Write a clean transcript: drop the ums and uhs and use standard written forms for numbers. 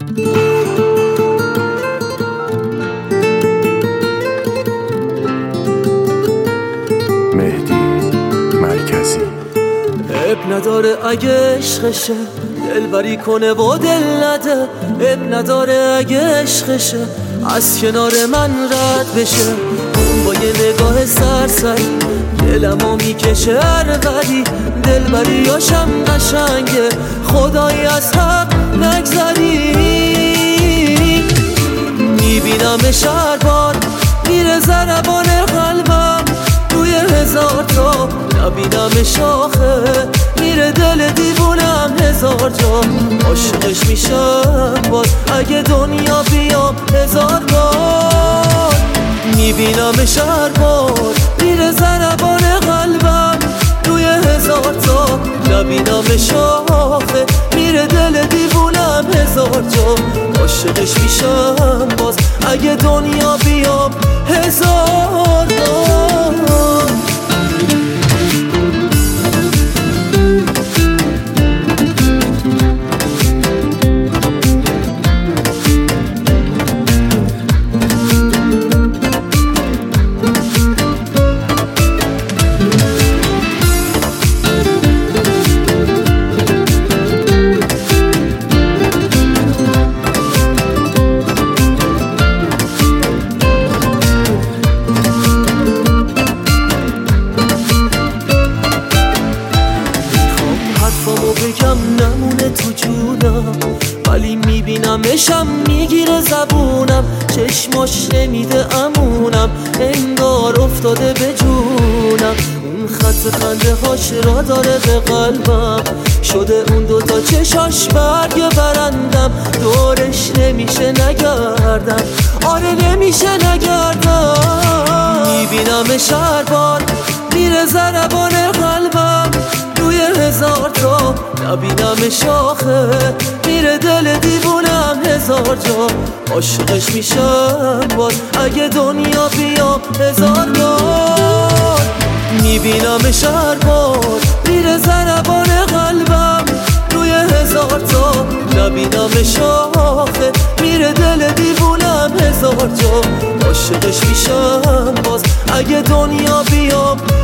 مهدی مرکزی. اب نداره اگه عشقشه دلبری کنه و دل نده، اب نداره اگه عشقشه از کنار من رد بشه. اون با یه نگاه سرسری دلمو میکشه هربری، دلبریاشم قشنگه خدایی از حق نگذری. میبینمش هر بار میره ضربان قلبم روی هزار تا، نبینمش آخه میره دل دیوونم هزار جا. عاشقش میشم باز اگه دنیا بیام هزار بار، میبینمش هر بار میره ضربان قلبم روی هزار تا، نبینمش آخه میره دل دیوونم هزار جا. عاشقش میشم باز اگه دنیا بیام هزار بار. حرفامو بگم نمونه تو جونم، ولی میبینمشم میگیره زبونم، چشماش نمیده امونم انگار افتاده به جونم. اون خط خنده هاش را داره به قلبم، شده اون دوتا چشاش برگ برندم، دورش نمیشه نگردم، آره نمیشه نگردم. میبینمش هر بار میره ضربان قلبم روی هزار تا، نبینمش آخه میره دل دیوونم هزار جا. عاشقش میشم باز اگه دنیا بیام هزار بار، میبینمش هر بار میره ضربان قلبم روی هزار تا، نبینمش آخه میره دل دیوونم هزار جا. عاشقش میشم باز اگه دنیا بیام